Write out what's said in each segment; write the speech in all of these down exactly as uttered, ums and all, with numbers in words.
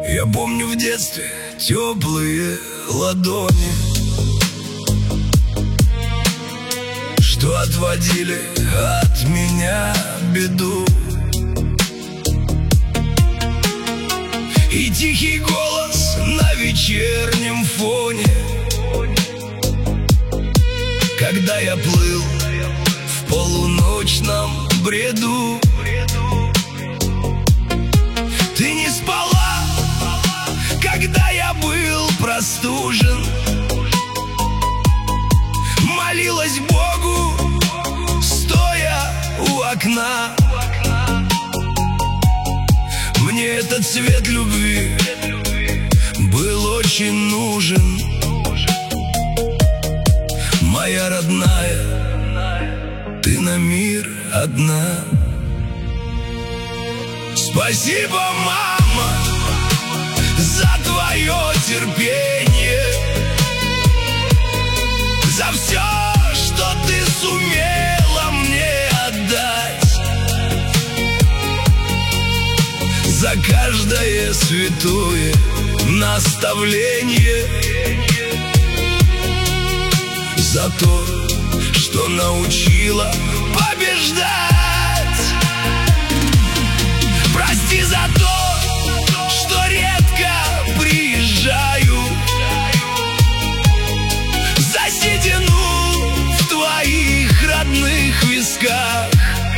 Я помню в детстве теплые ладони, что отводили от меня беду. И тихий голос на вечернем фоне, когда я плыл в полуночном бреду. Ты не спала, когда я был простужен, молилась Богу, стоя у окна. Мне этот цвет любви был очень нужен. Моя родная, ты на мир одна. Спасибо, мама, за твое терпение, за все, что ты сумела мне отдать, за каждое святое наставление, за то, что научила побеждать. Прости за то, что редко приезжаю, за седину в твоих родных висках.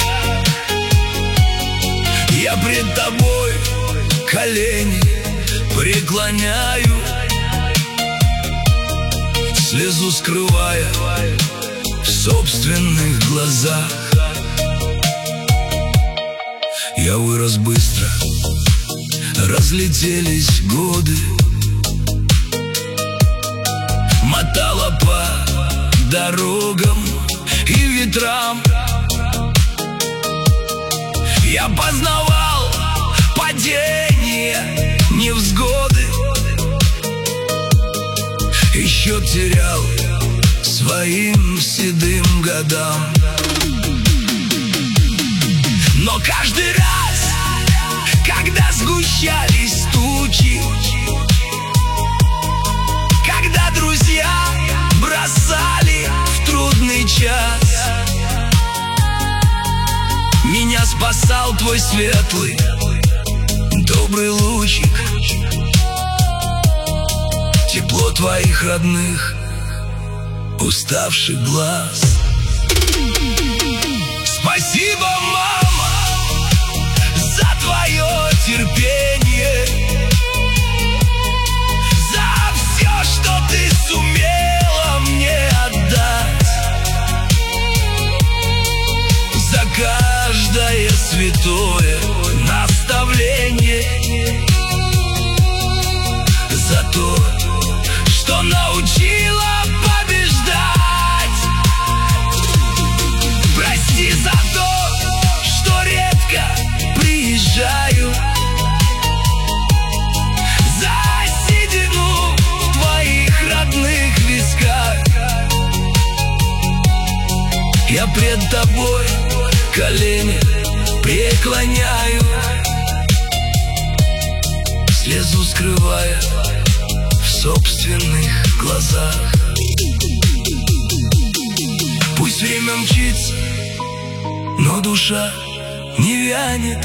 Я пред тобой колени преклоняю, слезу скрывая в собственных глазах. Я вырос быстро, разлетелись годы, мотала по дорогам и ветрам. Я познавал падения, невзгоды, еще терял своим седым годам. Но каждый раз, когда сгущались тучи, когда друзья бросали в трудный час, меня спасал твой светлый, добрый лучик, тепло твоих родных, уставших глаз. Спасибо, мама, за твое терпение, за все, что ты сумела мне отдать, за каждое святое наставление, за то, что научила побеждать. Прости за то, что редко приезжаю, за седину в твоих родных висках. Я пред тобой колени преклоняю, слезу скрывая в собственных глазах. Пусть время мчится, но душа не вянет,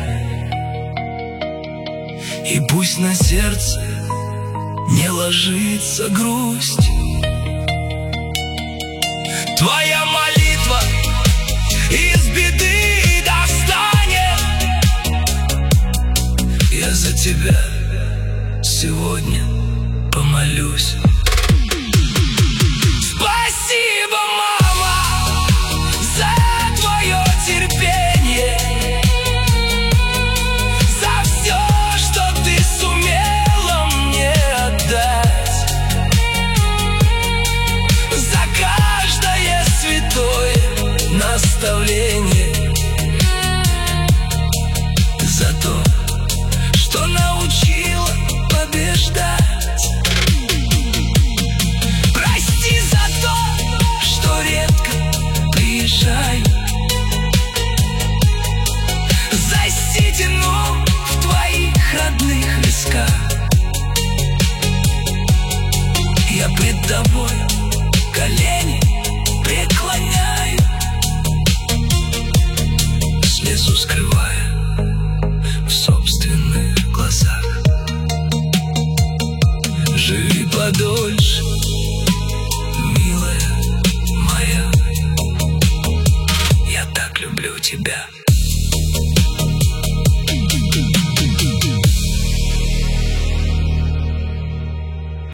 и пусть на сердце не ложится грусть. Твоя молитва из беды достанет. Я за тебя сегодня помолюсь. Спасибо, мама, за твое терпение, за все, что ты сумела мне отдать, за каждое святое наставление, за то, что научила побеждать. тебя.